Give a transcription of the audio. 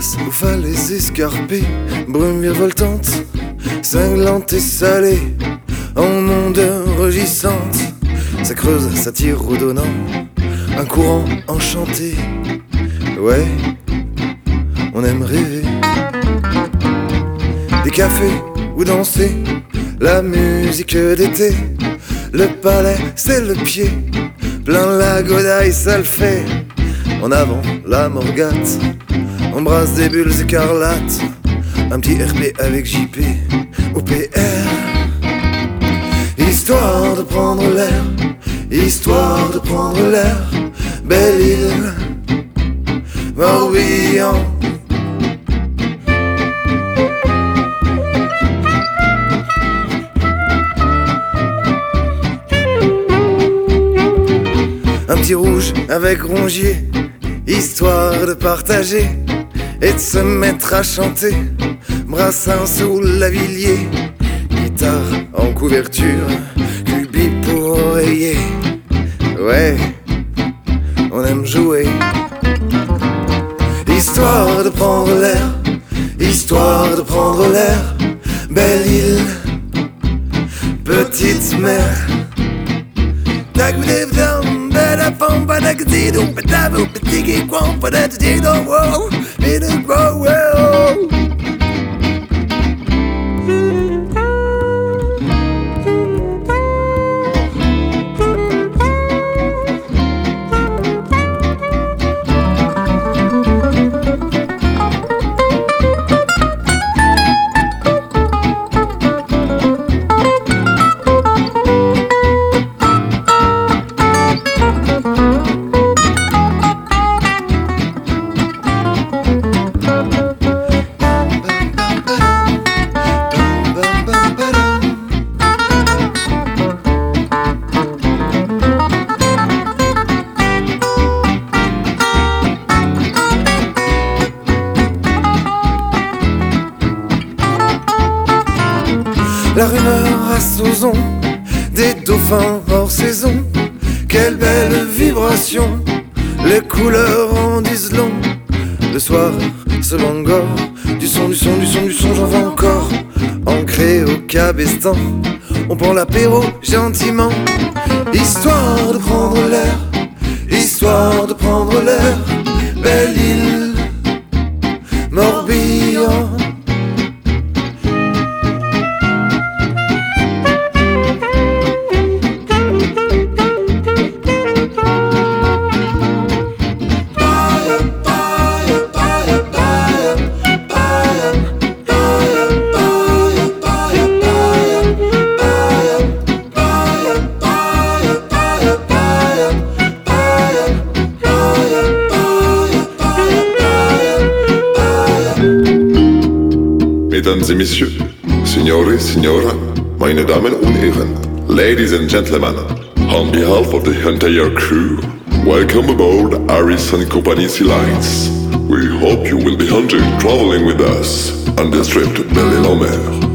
glace ou falaises escarpées, brume virevoltante, cinglante et salée, en ondeur rugissante, ça creuse, ça tire redonnant, un courant enchanté. Ouais, on aime rêver. Des cafés où danser, la musique d'été, le palais c'est le pied, plein la godaille ça le fait. En avant la morgate, embrasse des bulles écarlates, un petit RP avec JP au PR. Histoire de prendre l'air, histoire de prendre l'air, belle île, Morbihan. Un petit rouge avec rongier, histoire de partager et de se mettre à chanter. Brassin sous Lavilliers, guitare en couverture, cubi pour oreiller. Ouais, on aime jouer. Histoire de prendre l'air, histoire de prendre l'air, belle île, petite mer. La rumeur à Sauzon, des dauphins hors saison, quelle belle vibration, les couleurs en disent long. Le soir se langore, du son, du son, du son, du son, j'en veux encore. Ancré au cabestan, on prend l'apéro gentiment. Histoire de prendre l'air, histoire de prendre l'air, belle île, Morbihan. Mesdames et messieurs, signore, signora, meine Damen und Herren, ladies and gentlemen, on behalf of the entire crew, welcome aboard Aris and Company Sea Lines. We hope you will be enjoying traveling with us on this trip to Belle-Île-en-Mer.